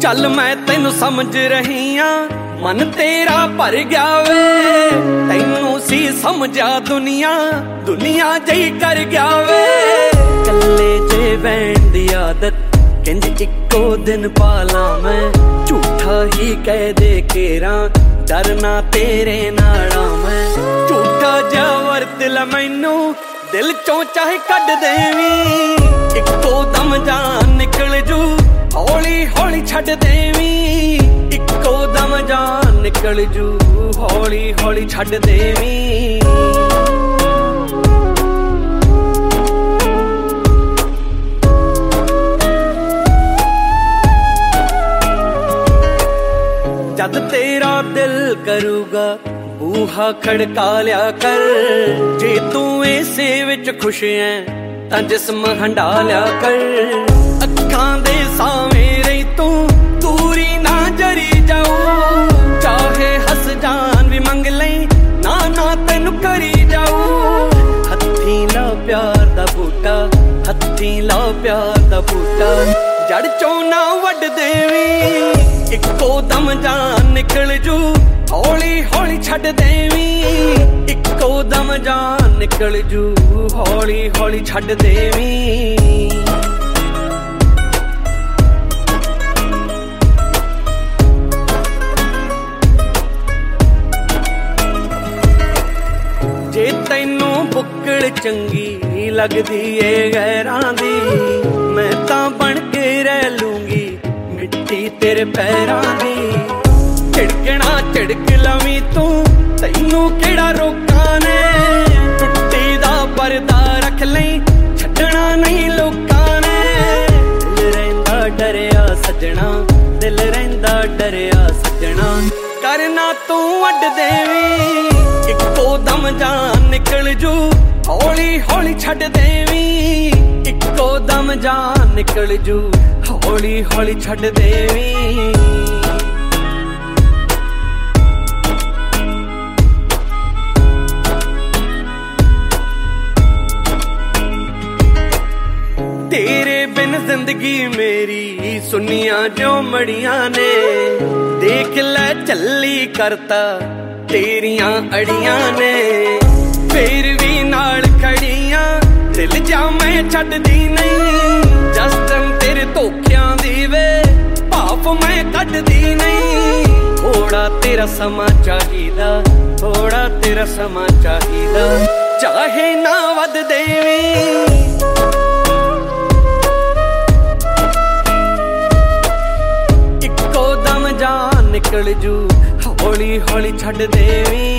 चल मैं तेनू समझ रही हाँ, मन तेरा भर गया वे। तैनू सी समझा दुनिया, दुनिया जही कर गया वे। कल्ले जे बैण दी आदत किंज इक्को दिन पाला मैं। झूठा ही कह दे केरा डरना तेरे नाला मैं। झूठा जा वरत ला मैनू दिल चों चाहे कढ देवी। इक्को दम जान निकल जू हौली हौली छड्ड देवी। इक्को दम जान निकल जू हौली हौली छड्ड देवी। जद तेरा दिल करूगा बूहा खड़का लिया कर। जे तू इसे विच खुश है तां जिस्म हंडा लिया कर। अखां दे सावें रही तू दूरी ना जरी जाऊं। चाहे हस जान भी मंग लई ना ना तेनू करी जाऊं। हत्थी ला प्यार दा बूटा, हत्थी ला प्यार दा बूटा। जड़ चों ना वड देवी। इक्को दम जान निकल जू हौली हौली छड्ड देवी। इक्को दम जान निकल जू हौली हौली छड्ड देवी। जे तैनू बुक्कड़ चंगी लगदी ए गैरां दी, मैं तां बन के रह लूंगी मिट्टी तेरे पैरां दी। झिड़कना झिड़क लवी तू तैनू केड़ा रोकां ने। टुट्टी दा पर्दा रख लई छड्डना नहीं लोकां ने। दिल रहिंदा डरिया सजना, दिल रहिंदा डरिया सजना। करना तू अड देवी। इक्को दम जान निकल जू हौली हौली छड्ड देवी। इक्को दम जान निकल जू हौली हौली छड्ड देवी। तेरे बिन जिंदगी मेरी सुनिया जो मड़ियां ने। देख ले चली करता तेरियां अड़ियां ने। फिर भी नाल खड़ियां दिल जा मैं छड्डदी नहीं। जस्टन तेरे धोखियां दी वे भाप मैं कड्डदी नहीं। थोड़ा तेरा समा चाहिदा, थोड़ा तेरा समा चाहिदा। चाहे ना वध देवी। निकल जू हौली हौली छड्ड देवी।